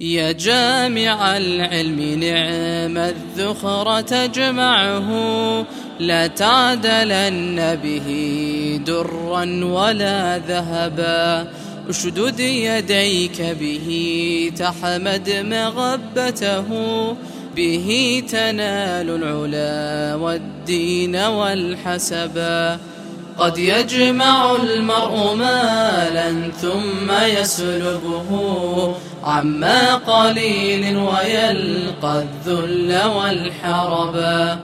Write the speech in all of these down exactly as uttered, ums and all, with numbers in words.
يا جامع العلم نعم الذخر تجمعه، لا تعدلن به درا ولا ذهبا. اشدد يديك به تحمد مغبته، به تنال العلا والدين والحسبا. قد يجمع المرء مالا ثم يسلبه عما قليل ويلقى الذل والحربا.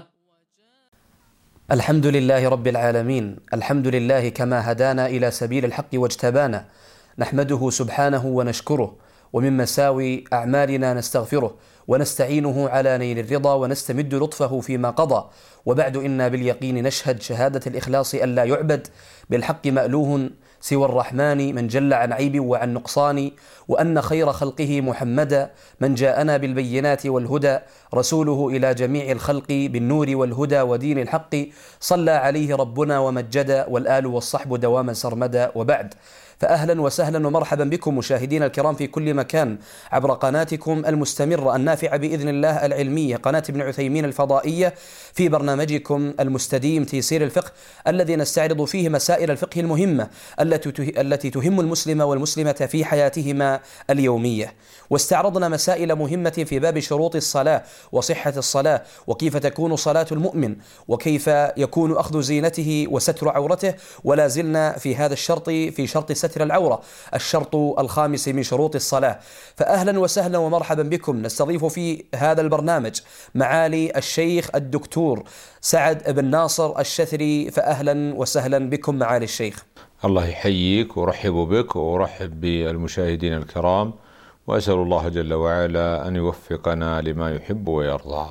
الحمد لله رب العالمين، الحمد لله كما هدانا إلى سبيل الحق واجتبانا، نحمده سبحانه ونشكره، ومن مساوي أعمالنا نستغفره ونستعينه على نيل الرضا ونستمد لطفه فيما قضى. وبعد، إنا باليقين نشهد شهادة الإخلاص أن لا يعبد بالحق مألوه سوى الرحمن من جل عن عيب وعن نقصان، وأن خير خلقه محمدا من جاءنا بالبينات والهدى، رسوله إلى جميع الخلق بالنور والهدى ودين الحق، صلى عليه ربنا ومجدا، والآل والصحب دواما سرمدا. وبعد، فأهلا وسهلا ومرحبا بكم مشاهدين الكرام في كل مكان عبر قناتكم المستمرة النافعة بإذن الله العلمية، قناة ابن عثيمين الفضائية، في برنامجكم المستديم تيسير الفقه، الذي نستعرض فيه مسائل الفقه المهمة التي تهم المسلم والمسلمة في حياتهما اليومية. واستعرضنا مسائل مهمة في باب شروط الصلاة وصحة الصلاة، وكيف تكون صلاة المؤمن، وكيف يكون أخذ زينته وستر عورته. ولا زلنا في هذا الشرط، في شرط ستر العورة، الشرط الخامس من شروط الصلاة. فأهلا وسهلا ومرحبا بكم. نستضيف في هذا البرنامج معالي الشيخ الدكتور سعد بن ناصر الشثري، فأهلا وسهلا بكم معالي الشيخ. الله يحييك ورحب بك ورحب بالمشاهدين الكرام، وأسأل الله جل وعلا أن يوفقنا لما يحب ويرضى.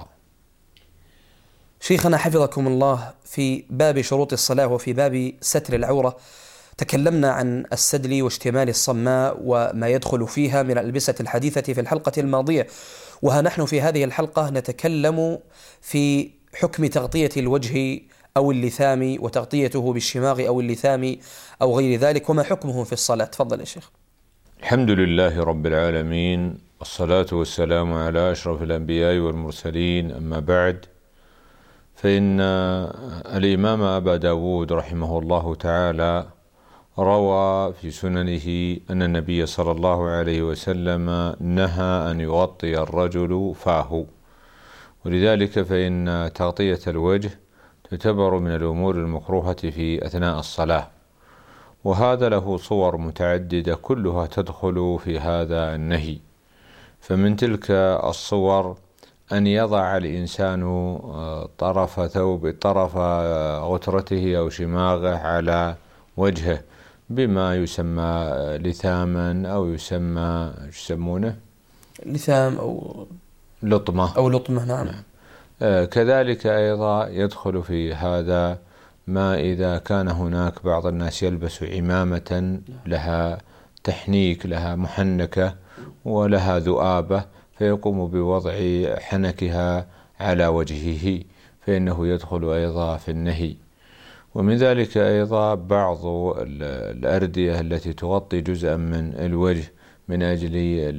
شيخنا حفظكم الله، في باب شروط الصلاة وفي باب ستر العورة تكلمنا عن السدل واشتمال الصماء وما يدخل فيها من الألبسة الحديثة في الحلقة الماضية، وها نحن في هذه الحلقة نتكلم في حكم تغطية الوجه أو اللثام، وتغطيته بالشماغ أو اللثام أو غير ذلك، وما حكمه في الصلاة. تفضل يا شيخ. الحمد لله رب العالمين، والصلاة والسلام على أشرف الأنبياء والمرسلين، أما بعد، فإن الإمام أبا داود رحمه الله تعالى روى في سننه أن النبي صلى الله عليه وسلم نهى أن يغطي الرجل فاه، ولذلك فإن تغطية الوجه تعتبر من الأمور المكروهة في أثناء الصلاة، وهذا له صور متعددة كلها تدخل في هذا النهي. فمن تلك الصور أن يضع الإنسان طرف ثوب طرف غترته أو شماغه على وجهه بما يسمى لثاما أو يسمى يسمونه لثام أو لطمة أو لطمة. نعم. آه كذلك أيضا يدخل في هذا ما إذا كان هناك بعض الناس يلبس عمامة لها تحنيك، لها محنكة ولها ذؤابة، فيقوم بوضع حنكها على وجهه، فإنه يدخل أيضا في النهي. ومن ذلك أيضا بعض الأردية التي تغطي جزءا من الوجه من أجل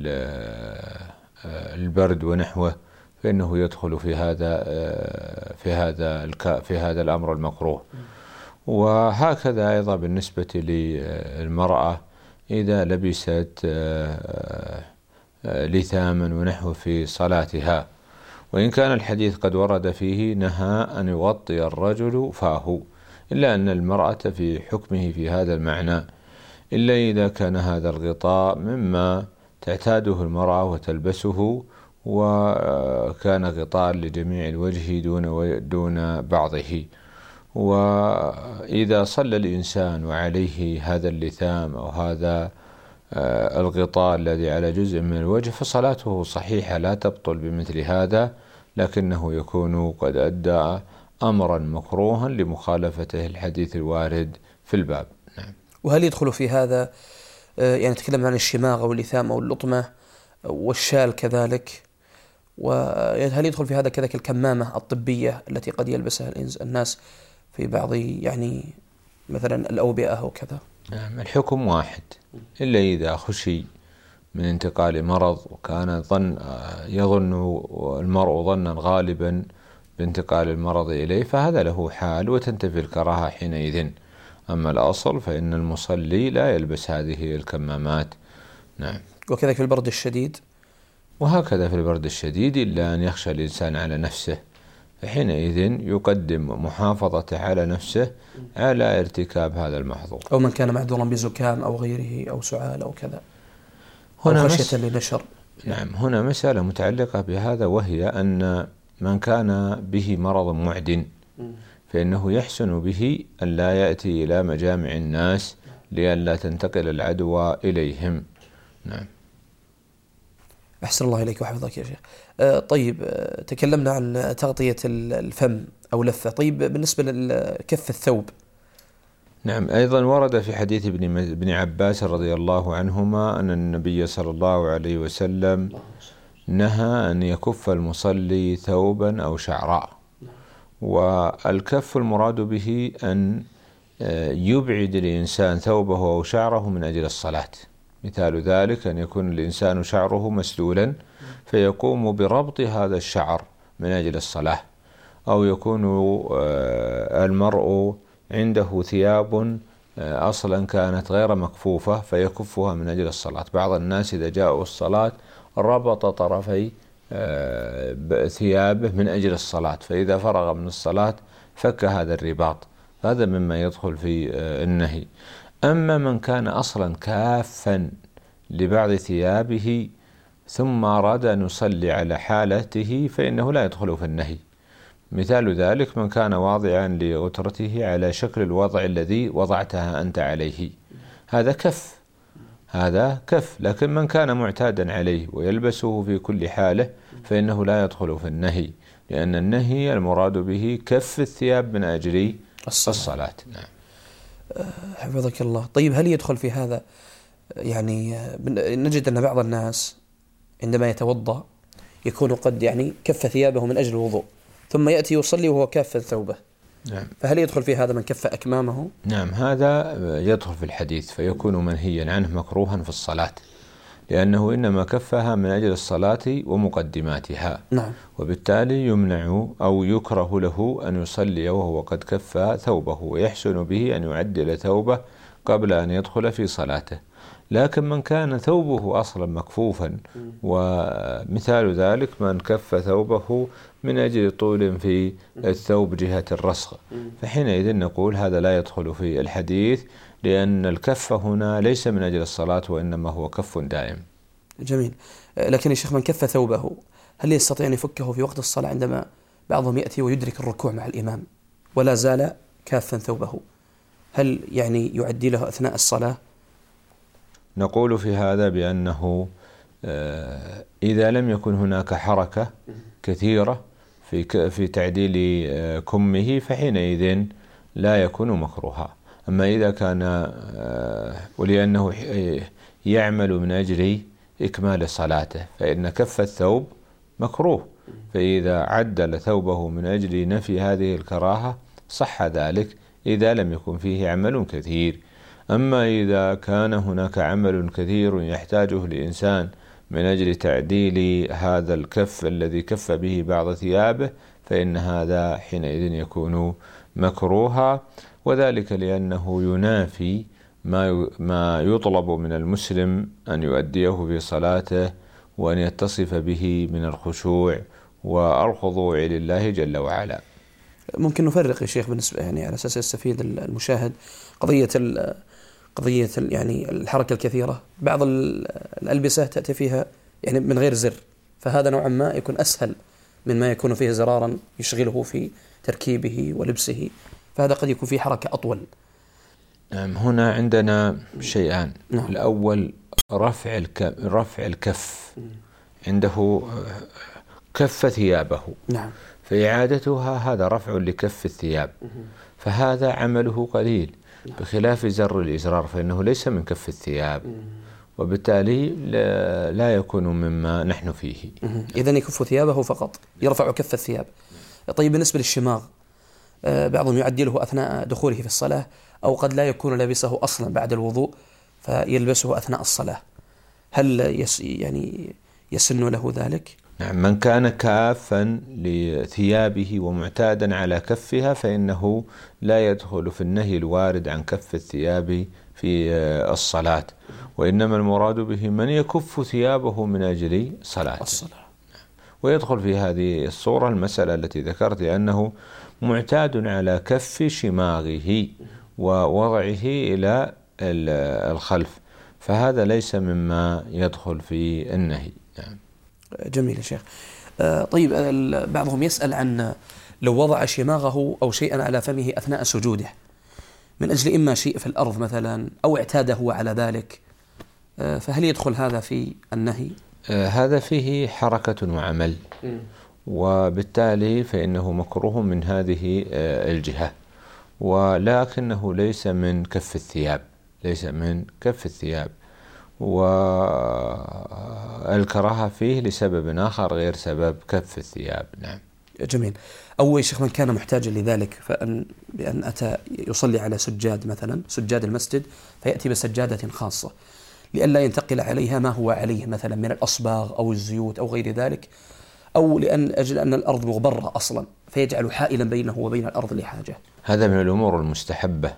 البرد ونحوه، فإنه يدخل في هذا في هذا في هذا الأمر المكروه. وهكذا أيضا بالنسبة للمرأة إذا لبست لثاما ونحوه في صلاتها، وإن كان الحديث قد ورد فيه نهى أن يغطي الرجل فاه، إلا أن المرأة في حكمه في هذا المعنى، إلا إذا كان هذا الغطاء مما تعتاده المرأة وتلبسه، وكان غطاء لجميع الوجه دون دون بعضه. وإذا صلى الإنسان وعليه هذا اللثام أو هذا الغطاء الذي على جزء من الوجه فصلاته صحيحة لا تبطل بمثل هذا، لكنه يكون قد أدى أمرا مكروها لمخالفته الحديث الوارد في الباب. نعم. وهل يدخل في هذا يعني تكلم عن الشماغ أو اللثام أو اللطمة والشال كذلك، وهل يدخل في هذا كذلك الكمامة الطبية التي قد يلبسها الناس في بعض يعني مثلا الأوبئة أو كذا؟ نعم، الحكم واحد، إلا إذا خشي من انتقال مرض، وكان ظن يظن المرء ظنا غالبا بانتقال المرض إليه، فهذا له حال وتنتفي الكراهة حينئذ. أما الأصل فإن المصلي لا يلبس هذه الكمامات. نعم. وكذلك في البرد الشديد. وهكذا في البرد الشديد، إلا أن يخشى الإنسان على نفسه، فحينئذ يقدم محافظته على نفسه على ارتكاب هذا المحظور. أو من كان معذورا بزكام أو غيره أو سعال أو كذا، هنا أو خشية لنشر. نعم، هنا مسألة متعلقة بهذا، وهي أن من كان به مرض معد فإنه يحسن به أن لا يأتي إلى مجامع الناس لئلا تنتقل العدوى إليهم. نعم. أحسن الله إليك وحفظك يا شيخ. أه طيب، أه تكلمنا عن تغطية الفم أو لفة. طيب بالنسبة لكف الثوب؟ نعم، أيضا ورد في حديث ابن ابن عباس رضي الله عنهما أن النبي صلى الله عليه وسلم نهى أن يكف المصلي ثوبا أو شعراء. والكف المراد به أن يبعد الإنسان ثوبه أو شعره من أجل الصلاة. مثال ذلك أن يكون الإنسان شعره مسلولا فيقوم بربط هذا الشعر من أجل الصلاة، أو يكون المرء عنده ثياب أصلا كانت غير مكفوفة فيكفها من أجل الصلاة. بعض الناس إذا جاءوا الصلاة ربط طرفي ثيابه من أجل الصلاة، فإذا فرغ من الصلاة فك هذا الرباط، هذا مما يدخل في النهي. أما من كان أصلا كافا لبعض ثيابه ثم أراد أن يصلي على حالته فإنه لا يدخل في النهي. مثال ذلك من كان واضعا لغترته على شكل الوضع الذي وضعتها أنت عليه، هذا كف، هذا كف. لكن من كان معتادا عليه ويلبسه في كل حالة فإنه لا يدخل في النهي، لأن النهي المراد به كف الثياب من أجل الصلاة, الصلاة. نعم. حفظك الله. طيب هل يدخل في هذا، يعني نجد أن بعض الناس عندما يتوضأ يكون قد يعني كف ثيابه من أجل الوضوء ثم يأتي يصلي وهو كاف ثوبه؟ نعم. فهل يدخل في هذا من كف أكمامه؟ نعم، هذا يدخل في الحديث فيكون منهيا عنه مكروها في الصلاة، لأنه إنما كفها من أجل الصلاة ومقدماتها. نعم. وبالتالي يمنع أو يكره له أن يصلي وهو قد كف ثوبه، ويحسن به أن يعدل ثوبه قبل أن يدخل في صلاته. لكن من كان ثوبه أصلا مكفوفا، ومثال ذلك من كف ثوبه من أجل طول في الثوب جهة الرسغ، فحينئذ نقول هذا لا يدخل في الحديث، لأن الكف هنا ليس من أجل الصلاة وإنما هو كف دائم. جميل. لكن يا شيخ من كف ثوبه هل يستطيع أن يفكه في وقت الصلاة عندما بعضهم يأتي ويدرك الركوع مع الإمام ولا زال كافا ثوبه؟ هل يعني يعدله أثناء الصلاة؟ نقول في هذا بأنه إذا لم يكن هناك حركة كثيرة في في تعديل كمه فحينئذ لا يكون مكروها. أما إذا كان ولأنه يعمل من أجل إكمال صلاته فإن كف الثوب مكروه، فإذا عدل ثوبه من أجل نفي هذه الكراهة صح ذلك إذا لم يكن فيه عمل كثير. أما إذا كان هناك عمل كثير يحتاجه الإنسان من أجل تعديل هذا الكف الذي كف به بعض ثيابه فإن هذا حينئذ يكون مكروها، وذلك لأنه ينافي ما ما يطلب من المسلم أن يؤديه في صلاته وأن يتصف به من الخشوع والخضوع لله جل وعلا. ممكن نفرق يا شيخ بالنسبة يعني على أساس يستفيد المشاهد قضية قضية يعني الحركة الكثيرة. بعض الألبسة تأتي فيها يعني من غير زر، فهذا نوعا ما يكون أسهل من ما يكون فيه زرارا يشغله في تركيبه ولبسه، فهذا قد يكون فيه حركة أطول. نعم، هنا عندنا شيئان. نعم. الأول رفع الكف، رفع الكف عنده كف ثيابه. نعم. فإعادتها هذا رفع لكف الثياب، فهذا عمله قليل بخلاف زر الإزرار فإنه ليس من كف الثياب، وبالتالي لا يكون مما نحن فيه. إذن يكف ثيابه فقط، يرفع كف الثياب. طيب بالنسبة للشماغ، بعضهم يعدله أثناء دخوله في الصلاة، أو قد لا يكون لابسه أصلا بعد الوضوء فيلبسه أثناء الصلاة، هل يس يعني يسن له ذلك؟ نعم، من كان كافا لثيابه ومعتادا على كفها فإنه لا يدخل في النهي الوارد عن كف الثياب في الصلاة، وإنما المراد به من يكف ثيابه من أجل صلاة الصلاة. ويدخل في هذه الصورة المسألة التي ذكرت، لأنه معتاد على كف شماغه ووضعه إلى الخلف، فهذا ليس مما يدخل في النهي. نعم. جميل يا شيخ. طيب بعضهم يسأل عن لو وضع شماغه أو شيئا على فمه أثناء سجوده من أجل إما شيء في الأرض مثلا أو اعتاد هو على ذلك، فهل يدخل هذا في النهي؟ هذا فيه حركة وعمل، وبالتالي فإنه مكروه من هذه الجهة، ولكنه ليس من كف الثياب، ليس من كف الثياب، والكراهة فيه لسبب آخر غير سبب كف الثياب. نعم. جميل. أول شيخ من كان محتاجا لذلك فأن بأن أتى يصلي على سجاد مثلا سجاد المسجد فيأتي بسجادة خاصة لئلا ينتقل عليها ما هو عليه مثلا من الأصباغ أو الزيوت أو غير ذلك، أو لأن أجل أن الأرض مغبرة أصلا فيجعل حائلا بينه وبين الأرض لحاجة. هذا من الأمور المستحبة،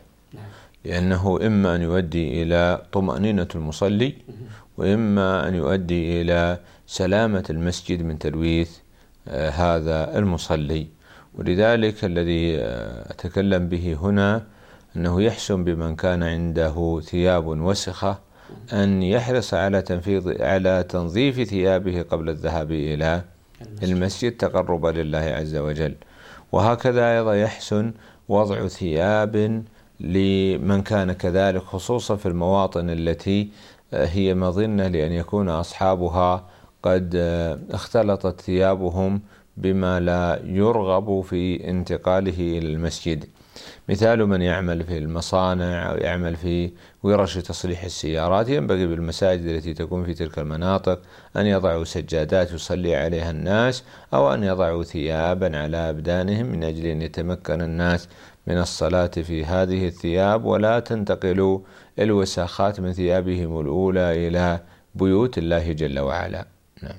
لأنه إما أن يؤدي إلى طمأنينة المصلي، وإما أن يؤدي إلى سلامة المسجد من تلويث آه هذا المصلي. ولذلك الذي آه أتكلم به هنا أنه يحسن بمن كان عنده ثياب وسخة أن يحرص على تنفيذ على تنظيف ثيابه قبل الذهاب إلى المسجد تقربا لله عز وجل. وهكذا أيضا يحسن وضع ثياب لمن كان كذلك، خصوصا في المواطن التي هي مظنة لأن يكون أصحابها قد اختلطت ثيابهم بما لا يرغب في انتقاله إلى المسجد، مثال من يعمل في المصانع أو يعمل في ورش تصليح السيارات، ينبغي بالمساجد التي تكون في تلك المناطق أن يضعوا سجادات يصلي عليها الناس، أو أن يضعوا ثيابا على أبدانهم من أجل أن يتمكن الناس من الصلاة في هذه الثياب، ولا تنتقل الوساخات من ثيابهم الأولى إلى بيوت الله جل وعلا. نعم.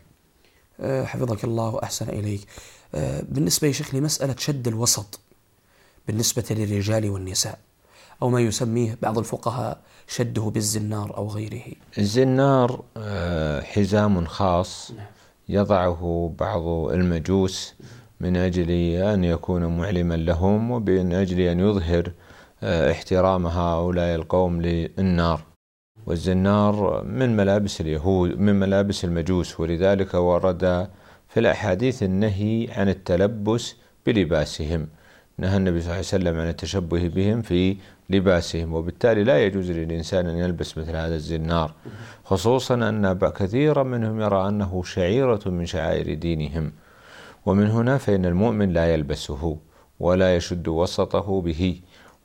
حفظك الله وأحسن إليك. بالنسبة يا شيخ لمسألة شد الوسط بالنسبة للرجال والنساء، أو ما يسميه بعض الفقهاء شده بالزنار أو غيره. الزنار حزام خاص يضعه بعض المجوس من أجل أن يكون معلما لهم، ومن أجل أن يظهر احترام هؤلاء القوم للنار. والزنار من ملابس اليهود، من ملابس المجوس، ولذلك ورد في الأحاديث النهي عن التلبس بلباسهم، نهى النبي صلى الله عليه وسلم عن التشبه بهم في لباسهم، وبالتالي لا يجوز للإنسان أن يلبس مثل هذا الزنار، خصوصا أن كثيرا منهم يرى أنه شعيرة من شعائر دينهم، ومن هنا فإن المؤمن لا يلبسه ولا يشد وسطه به،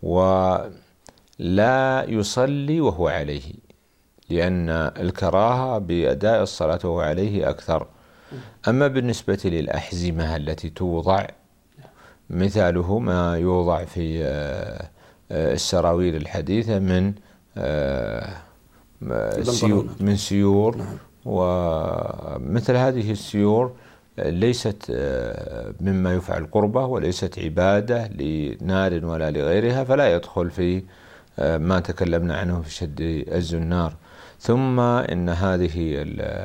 ولا يصلي وهو عليه، لأن الكراهة بأداء الصلاة وهو عليه أكثر. أما بالنسبة للأحزمة التي توضع، مثاله ما يوضع في السراويل الحديثة من من سيور، ومثل هذه السيور ليست مما يفعل قربة وليست عبادة لنار ولا لغيرها، فلا يدخل في ما تكلمنا عنه في شد الزنار. ثم إن هذه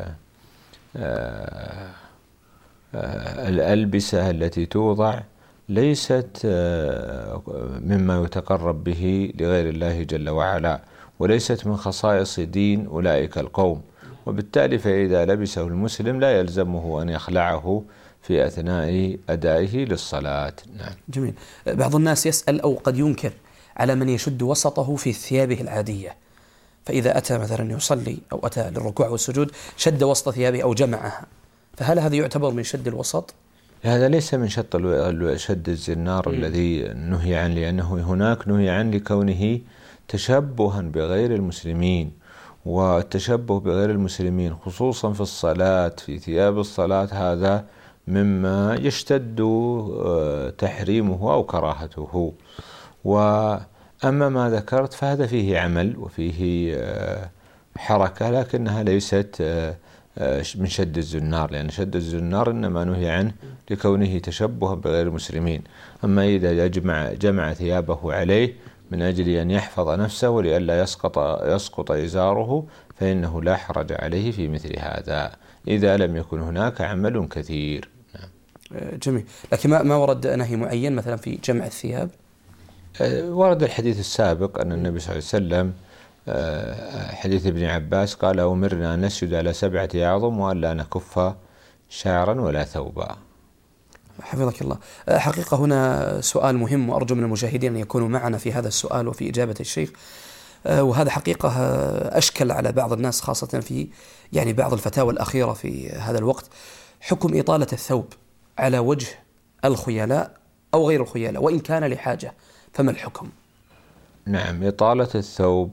الألبسة التي توضع ليست مما يتقرب به لغير الله جل وعلا، وليست من خصائص دين أولئك القوم، وبالتالي فإذا لبسه المسلم لا يلزمه أن يخلعه في أثناء أدائه للصلاة. نعم. جميل. بعض الناس يسأل أو قد ينكر على من يشد وسطه في ثيابه العادية، فإذا أتى مثلا يصلي أو أتى للركوع والسجود شد وسط ثيابه أو جمعها، فهل هذا يعتبر من شد الوسط؟ هذا ليس من شد الزنار م. الذي نهي عنه، لأنه هناك نهي عنه لكونه تشبها بغير المسلمين، والتشبه بغير المسلمين خصوصا في الصلاة في ثياب الصلاة هذا مما يشتد تحريمه أو كراهته. وأما ما ذكرت فهذا فيه عمل وفيه حركة، لكنها ليست من شد الزنار، لأن شد الزنار إنما نهي عنه لكونه تشبها بغير المسلمين. أما إذا جمع, جمع ثيابه عليه من أجل أن يحفظ نفسه ولئلا يسقط, يسقط إزاره فإنه لا حرج عليه في مثل هذا إذا لم يكن هناك عمل كثير. جميل. لكن ما ما ورد نهي معين مثلا في جمع الثياب؟ ورد الحديث السابق أن النبي صلى الله عليه وسلم حديث ابن عباس قال: أمرنا أن نسجد على سبعة أعظم وأن لا نكف شعرا ولا ثوبا. حفظك الله. حقيقة هنا سؤال مهم، وأرجو من المشاهدين أن يكونوا معنا في هذا السؤال وفي إجابة الشيخ، وهذا حقيقة أشكل على بعض الناس خاصة في يعني بعض الفتاوى الأخيرة في هذا الوقت. حكم إطالة الثوب على وجه الخيلاء أو غير الخيلاء وإن كان لحاجة، فما الحكم؟ نعم، إطالة الثوب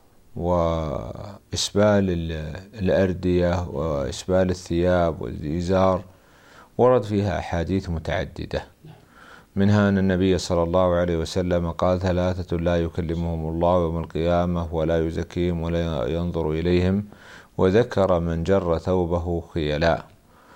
وإسبال الأردية وإسبال الثياب والإزار ورد فيها أحاديث متعددة، منها أن النبي صلى الله عليه وسلم قال: ثلاثة لا يكلمهم الله يوم القيامة ولا يزكيهم ولا ينظر إليهم، وذكر من جر ثوبه خيلاء.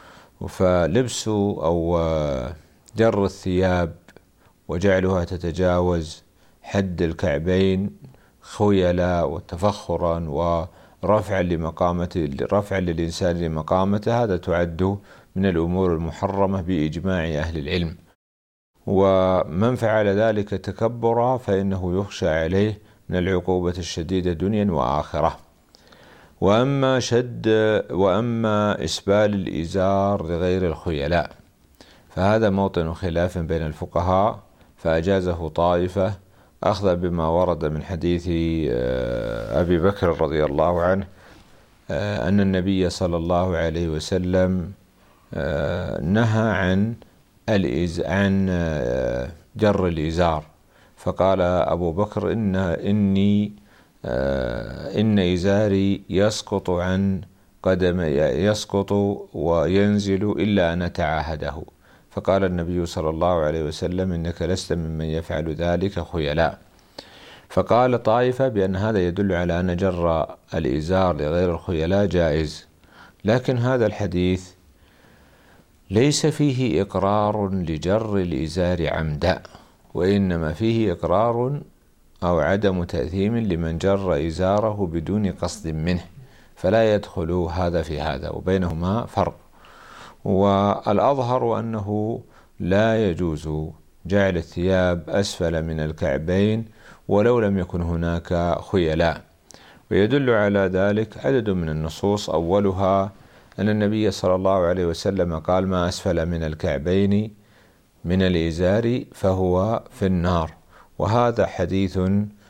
فلبس أو جر الثياب وجعلها تتجاوز حد الكعبين خيلاء وتفخرا ورفعا لمقامة رفعا للإنسان لمقامته، هذا تعد من الأمور المحرمة بإجماع أهل العلم. ومن فعل ذلك تكبرا فإنه يخشى عليه من العقوبة الشديدة دنيا وآخرة. وأما شد وأما إسبال الإزار لغير الخيلاء فهذا موطن خلاف بين الفقهاء، فأجازه طائفة أخذ بما ورد من حديث أبي بكر رضي الله عنه أن النبي صلى الله عليه وسلم نهى عن عن جر الإزار، فقال أبو بكر: إن إني إن إزاري يسقط عن قدم يسقط وينزل إلا أن أتعاهده. فقال النبي صلى الله عليه وسلم: إنك لست ممن يفعل ذلك خيلاء. فقال طائفة بأن هذا يدل على أن جر الإزار لغير الخيلاء جائز، لكن هذا الحديث ليس فيه إقرار لجر الإزار عمدا، وإنما فيه إقرار أو عدم تأثيم لمن جر إزاره بدون قصد منه، فلا يدخل هذا في هذا، وبينهما فرق. والأظهر أنه لا يجوز جعل الثياب أسفل من الكعبين ولو لم يكن هناك خيلاء، ويدل على ذلك عدد من النصوص، أولها أن النبي صلى الله عليه وسلم قال: ما أسفل من الكعبين من الإزار فهو في النار، وهذا حديث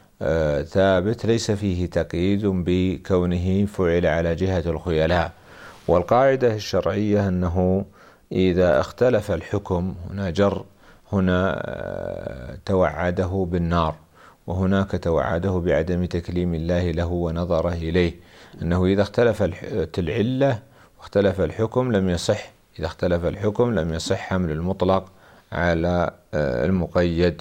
ثابت ليس فيه تقييد بكونه فعل على جهة الخيلاء. والقاعدة الشرعية أنه إذا اختلف الحكم، هنا جر هنا توعده بالنار وهناك توعده بعدم تكليم الله له ونظره إليه، أنه إذا اختلفت العلة واختلف الحكم لم يصح إذا اختلف الحكم لم يصح حمل المطلق على المقيد.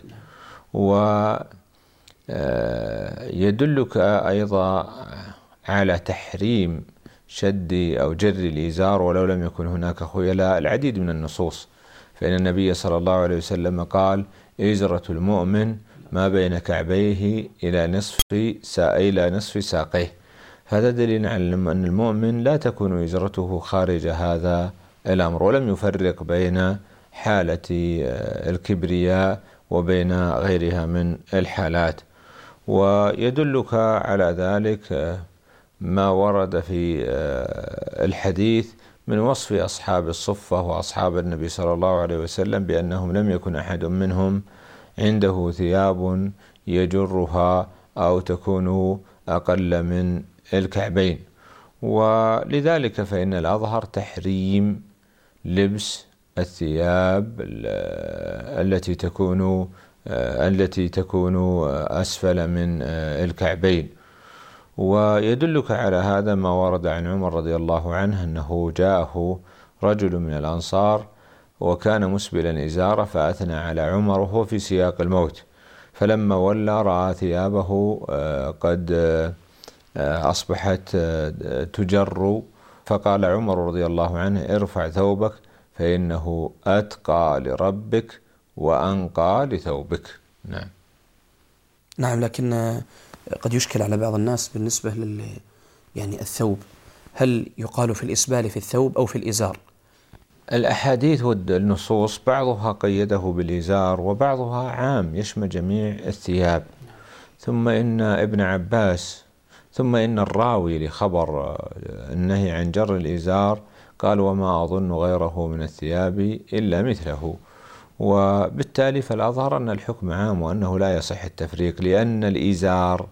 ويدلك أيضا على تحريم شد أو جر الإزار ولو لم يكن هناك خيلاء العديد من النصوص، فإن النبي صلى الله عليه وسلم قال: إزرة المؤمن ما بين كعبيه إلى نصف إلى نصف ساقيه. هذا دليل على أن المؤمن لا تكون إزرته خارج هذا الأمر، ولم يفرق بين حالة الكبرياء وبين غيرها من الحالات. ويدلك على ذلك ما ورد في الحديث من وصف أصحاب الصفة وأصحاب النبي صلى الله عليه وسلم بأنهم لم يكن أحد منهم عنده ثياب يجرها أو تكون أقل من الكعبين، ولذلك فإن الأظهر تحريم لبس الثياب التي تكون التي تكون أسفل من الكعبين. ويدلك على هذا ما ورد عن عمر رضي الله عنه أنه جاءه رجل من الأنصار وكان مسبلا إزاره فأثنى على عمر وهو في سياق الموت، فلما ولى رأى ثيابه قد أصبحت تجر، فقال عمر رضي الله عنه: ارفع ثوبك فإنه أتقى لربك وأنقى لثوبك. نعم. نعم، لكن قد يشكل على بعض الناس بالنسبة لل يعني الثوب، هل يقال في الإسبال في الثوب أو في الإزار؟ الأحاديث والنصوص بعضها قيده بالإزار وبعضها عام يشمل جميع الثياب. ثم إن ابن عباس ثم إن الراوي لخبر النهي عن جر الإزار قال: وما أظن غيره من الثياب إلا مثله. وبالتالي فالأظهر أن الحكم عام وأنه لا يصح التفريق، لأن الإزار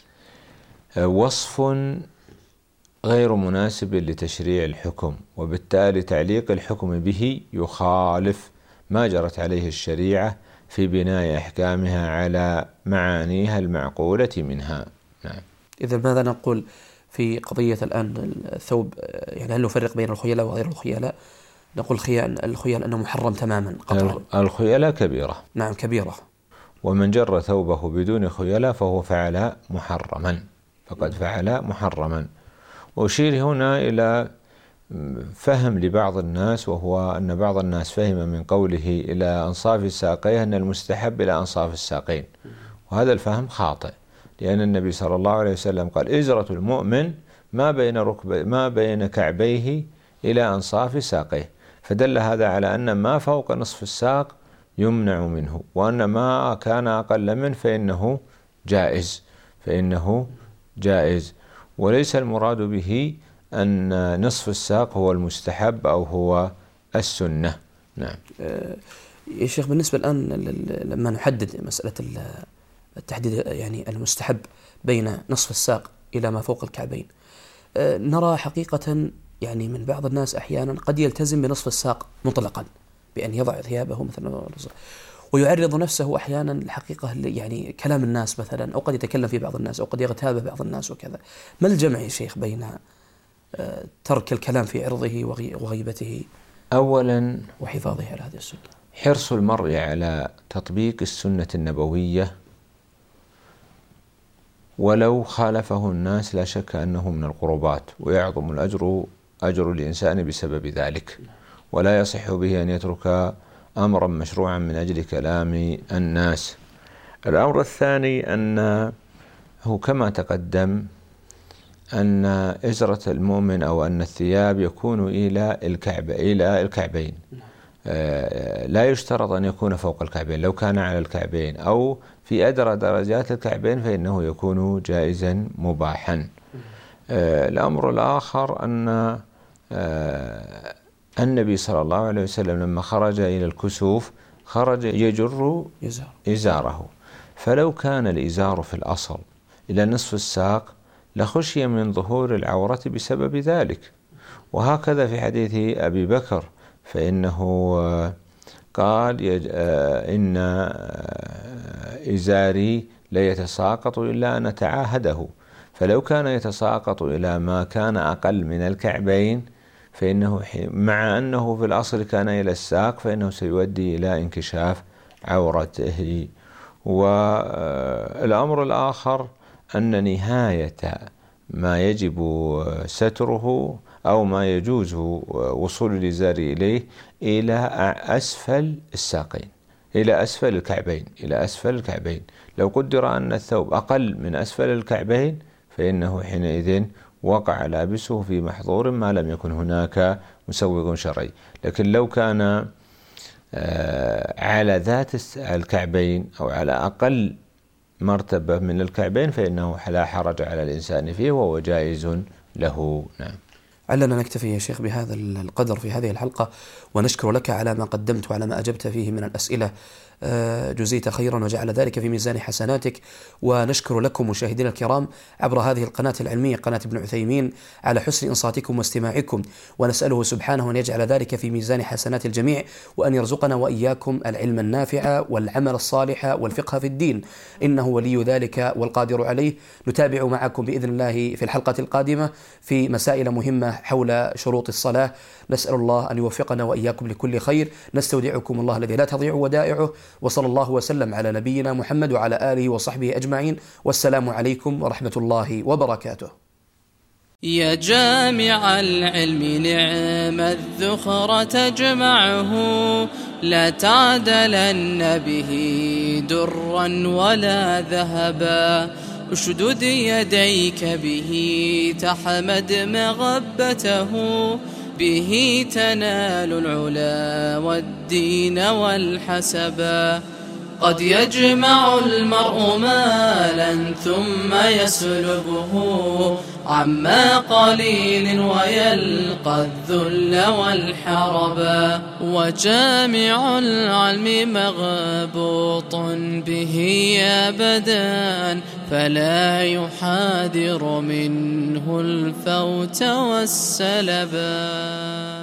وصف غير مناسب لتشريع الحكم، وبالتالي تعليق الحكم به يخالف ما جرت عليه الشريعة في بناء أحكامها على معانيها المعقولة منها. نعم. إذا ماذا نقول في قضية الآن الثوب؟ يعني هل نفرق بين الخيلاء وغير الخيلاء؟ نقول الخيال أنه محرم تماما قطعا. الخيلاء كبيرة. نعم كبيرة. ومن جر ثوبه بدون خيلاء فهو فعل محرما، فقد فعل محرما. وأشير هنا إلى فهم لبعض الناس، وهو أن بعض الناس فهم من قوله إلى أنصاف الساقين أن المستحب إلى أنصاف الساقين، وهذا الفهم خاطئ، لأن النبي صلى الله عليه وسلم قال: إزرة المؤمن ما بين ركب ما بين كعبيه إلى أنصاف ساقيه، فدل هذا على أن ما فوق نصف الساق يمنع منه، وأن ما كان أقل منه فإنه جائز فإنه جائز وليس المراد به أن نصف الساق هو المستحب أو هو السنة. نعم. يا شيخ، بالنسبة الآن لما نحدد مسألة التحديد يعني المستحب بين نصف الساق إلى ما فوق الكعبين، نرى حقيقة يعني من بعض الناس أحيانا قد يلتزم بنصف الساق مطلقا بأن يضع ثيابه مثلا، ويعرض نفسه أحيانا الحقيقة يعني كلام الناس مثلا، أو قد يتكلم في بعض الناس، أو قد يغتاب بعض الناس وكذا. ما الجمع يا شيخ بين ترك الكلام في عرضه وغيبته أولا وحفاظه على هذه السنة؟ حرص المرء على تطبيق السنة النبوية ولو خالفه الناس لا شك أنه من القربات، ويعظم الأجر أجر الإنسان بسبب ذلك، ولا يصح به أن يترك أمرا مشروعا من أجل كلام الناس. الأمر الثاني أنه كما تقدم أن إزرة المؤمن أو أن الثياب يكون إلى الكعب إلى الكعبين، لا يشترط أن يكون فوق الكعبين، لو كان على الكعبين أو في أدرى درجات الكعبين فإنه يكون جائزا مباحا. الأمر الآخر أن النبي صلى الله عليه وسلم لما خرج إلى الكسوف خرج يجر إزاره، فلو كان الإزار في الأصل إلى نصف الساق لخشي من ظهور العورة بسبب ذلك. وهكذا في حديث أبي بكر، فإنه قال: إن إزاري لا يتساقط إلا أن أتعاهده، فلو كان يتساقط إلى ما كان أقل من الكعبين فإنه مع أنه في الأصل كان إلى الساق فإنه سيؤدي إلى انكشاف عورته. والأمر الآخر أن نهاية ما يجب ستره أو ما يجوز وصول الإزار إليه إلى أسفل الساقين، إلى أسفل الكعبين إلى أسفل الكعبين. لو قدر أن الثوب أقل من أسفل الكعبين فإنه حينئذ وقع لابسه في محظور ما لم يكن هناك مسوغ شرعي. لكن لو كان على ذات الكعبين أو على أقل مرتبة من الكعبين فإنه لا حرج على الإنسان فيه وهو جائز له. نعم. علنا نكتفي يا شيخ بهذا القدر في هذه الحلقة، ونشكر لك على ما قدمت وعلى ما أجبت فيه من الأسئلة، جزيت خيرا وجعل ذلك في ميزان حسناتك. ونشكر لكم مشاهدينا الكرام عبر هذه القناة العلمية قناة ابن عثيمين على حسن إنصاتكم واستماعكم، ونسأله سبحانه أن يجعل ذلك في ميزان حسنات الجميع، وأن يرزقنا وإياكم العلم النافع والعمل الصالح والفقه في الدين، إنه ولي ذلك والقادر عليه. نتابع معكم بإذن الله في الحلقة القادمة في مسائل مهمة حول شروط الصلاة. نسأل الله أن يوفقنا وإياكم لكل خير. نستودعكم الله الذي لا تضيع ودائعه، وصلى الله وسلم على نبينا محمد وعلى آله وصحبه أجمعين، والسلام عليكم ورحمة الله وبركاته. يا جامع العلم نعم الذخر تجمعه، لا تعدلن به درا ولا ذهبا، اشدد يديك به تحمد مغبته، به تنال العلا والدين والحسبا. قد يجمع المرء مالا ثم يسلبه عما قليل ويلقى الذل والحربا، وجامع العلم مغبوط به أبدا، فلا يحاذر منه الفوت والسلبا.